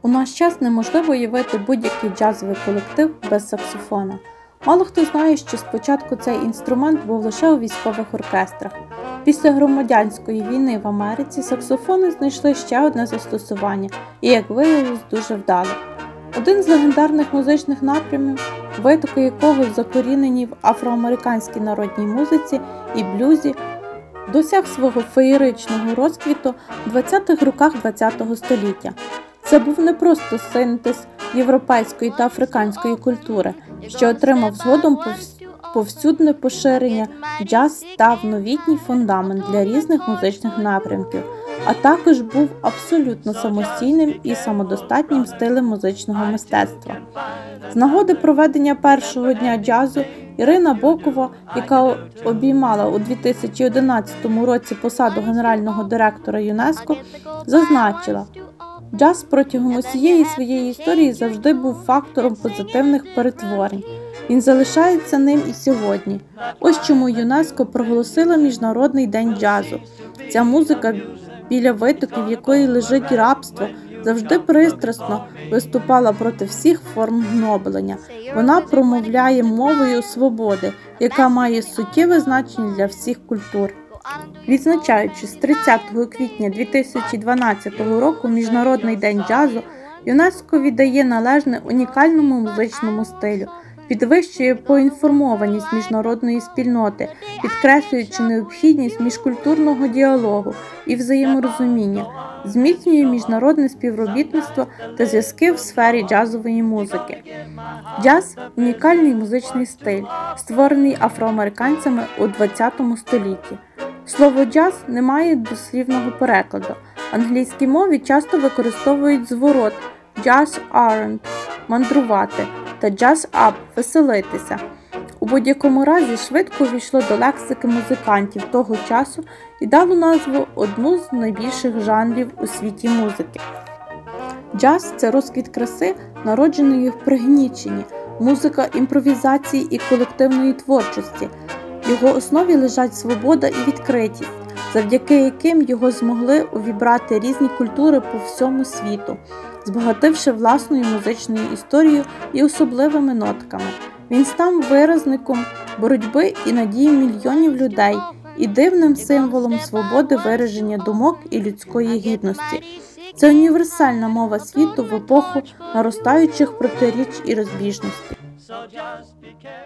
У наш час неможливо уявити будь-який джазовий колектив без саксофона. Мало хто знає, що спочатку цей інструмент був лише у військових оркестрах. Після громадянської війни в Америці саксофони знайшли ще одне застосування і, як виявилось, дуже вдало. Один з легендарних музичних напрямів, витоки якого закорінені в афроамериканській народній музиці і блюзі, досяг свого феєричного розквіту в 20-х роках ХХ століття. Це був не просто синтез європейської та африканської культури, що отримав згодом повсюдне поширення. Джаз став новітній фундамент для різних музичних напрямків, а також був абсолютно самостійним і самодостатнім стилем музичного мистецтва. З нагоди проведення першого дня джазу Ірина Бокова, яка обіймала у 2011 році посаду генерального директора ЮНЕСКО, зазначила: «Джаз протягом усієї своєї історії завжди був фактором позитивних перетворень. Він залишається ним і сьогодні. Ось чому ЮНЕСКО проголосила Міжнародний день джазу. Ця музика, біля витоків якої лежить рабство, завжди пристрасно виступала проти всіх форм гноблення. Вона промовляє мовою свободи, яка має суттєве значення для всіх культур». Відзначаючи з 30 квітня 2012 року Міжнародний день джазу, ЮНЕСКО віддає належне унікальному музичному стилю, підвищує поінформованість міжнародної спільноти, підкреслюючи необхідність міжкультурного діалогу і взаєморозуміння, зміцнює міжнародне співробітництво та зв'язки в сфері джазової музики. Джаз – унікальний музичний стиль, створений афроамериканцями у ХХ столітті. Слово «джаз» не має дослівного перекладу. В англійській мові часто використовують зворот «jazz around» – мандрувати та «jazz up» – веселитися. У будь-якому разі швидко увійшло до лексики музикантів того часу і дало назву одну з найбільших жанрів у світі музики. Джаз – це розквіт краси, народженої в пригніченні, музика імпровізації і колективної творчості. В його основі лежать свобода і відкритість, завдяки яким його змогли увібрати різні культури по всьому світу, збагативши власною музичною історією і особливими нотками. Він став виразником боротьби і надії мільйонів людей і дивним символом свободи вираження думок і людської гідності. Це універсальна мова світу в епоху наростаючих протиріч і розбіжностей.